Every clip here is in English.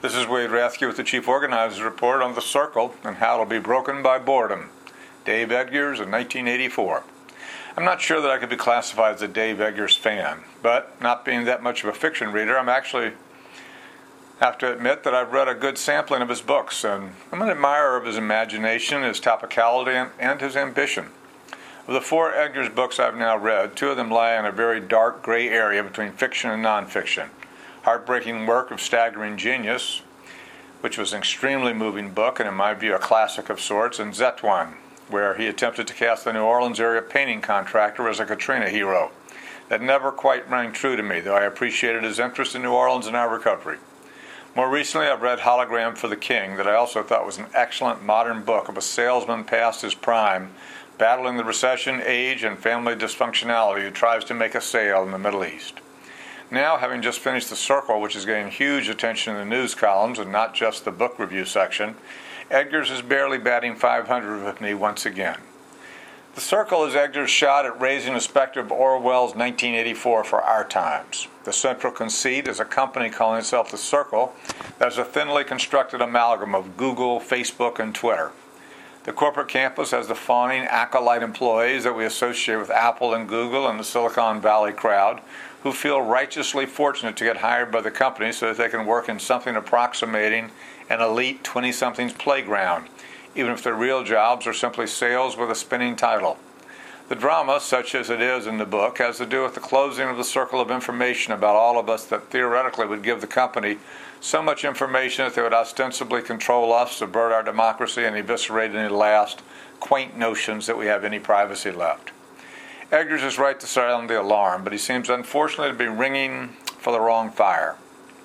This is Wade Rathke with the Chief Organizer's Report on The Circle and How It'll Be Broken by Boredom. Dave Eggers in 1984. I'm not sure that I could be classified as a Dave Eggers fan, but not being that much of a fiction reader, I'm actually have to admit that I've read a good sampling of his books, and I'm an admirer of his imagination, his topicality, and his ambition. Of the 4 Eggers books I've now read, 2 of them lie in a very dark gray area between fiction and nonfiction. Heartbreaking Work of Staggering Genius, which was an extremely moving book and in my view a classic of sorts, and Zetwan, where he attempted to cast the New Orleans area painting contractor as a Katrina hero. That never quite rang true to me, though I appreciated his interest in New Orleans and our recovery. More recently, I've read Hologram for the King, that I also thought was an excellent modern book of a salesman past his prime, battling the recession, age, and family dysfunctionality who tries to make a sale in the Middle East. Now, having just finished The Circle, which is getting huge attention in the news columns and not just the book review section, Eggers is barely batting 500 with me once again. The Circle is Eggers' shot at raising the specter of Orwell's 1984 for our times. The central conceit is a company calling itself The Circle that is a thinly constructed amalgam of Google, Facebook, and Twitter. The corporate campus has the fawning acolyte employees that we associate with Apple and Google and the Silicon Valley crowd, who feel righteously fortunate to get hired by the company so that they can work in something approximating an elite 20-something's playground, even if their real jobs are simply sales with a spinning title. The drama, such as it is in the book, has to do with the closing of the circle of information about all of us that theoretically would give the company so much information that they would ostensibly control us, subvert our democracy, and eviscerate any last quaint notions that we have any privacy left. Eggers is right to sound the alarm, but he seems unfortunately to be ringing for the wrong fire.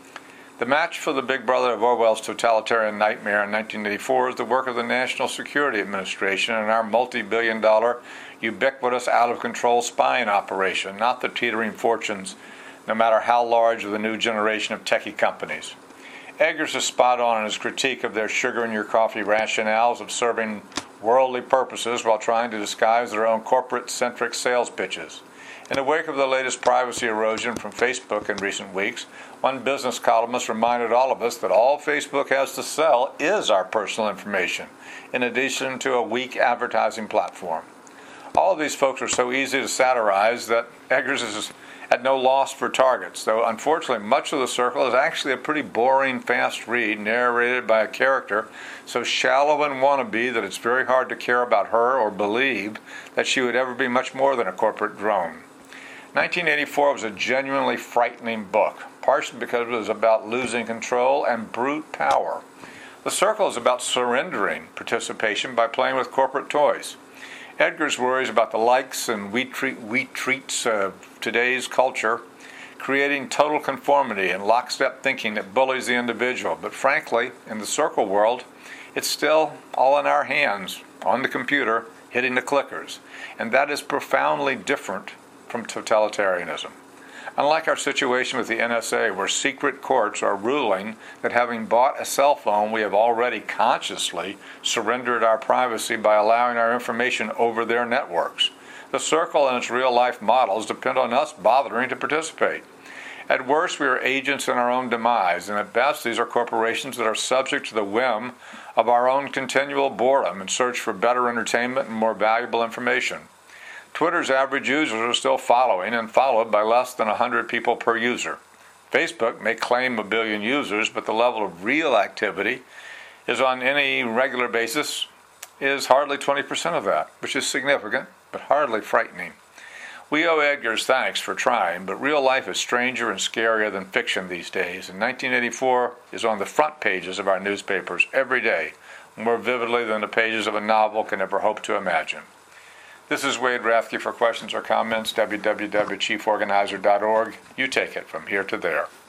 The match for the big brother of Orwell's totalitarian nightmare in 1984 is the work of the National Security Administration and our multi-billion-dollar, ubiquitous, out-of-control spying operation, not the teetering fortunes, no matter how large, of the new generation of techie companies. Eggers is spot on in his critique of their sugar-in-your-coffee rationales of serving worldly purposes while trying to disguise their own corporate-centric sales pitches. In the wake of the latest privacy erosion from Facebook in recent weeks, one business columnist reminded all of us that all Facebook has to sell is our personal information, in addition to a weak advertising platform. All of these folks are so easy to satirize that Eggers is at no loss for targets, though unfortunately much of The Circle is actually a pretty boring, fast read narrated by a character so shallow and wannabe that it's very hard to care about her or believe that she would ever be much more than a corporate drone. 1984 was a genuinely frightening book, partially because it was about losing control and brute power. The Circle is about surrendering participation by playing with corporate toys. Eggers worries about the likes and we treats of today's culture, creating total conformity and lockstep thinking that bullies the individual. But frankly, in the Circle world, it's still all in our hands, on the computer, hitting the clickers. And that is profoundly different from totalitarianism. Unlike our situation with the NSA, where secret courts are ruling that having bought a cell phone, we have already consciously surrendered our privacy by allowing our information over their networks. The Circle and its real-life models depend on us bothering to participate. At worst, we are agents in our own demise, and at best, these are corporations that are subject to the whim of our own continual boredom in search for better entertainment and more valuable information. Twitter's average users are still following and followed by less than 100 people per user. Facebook may claim 1 billion users, but the level of real activity is on any regular basis is hardly 20% of that, which is significant, but hardly frightening. We owe Eggers thanks for trying, but real life is stranger and scarier than fiction these days, and 1984 is on the front pages of our newspapers every day, more vividly than the pages of a novel can ever hope to imagine. This is Wade Rathke. For questions or comments, www.chieforganizer.org. You take it from here to there.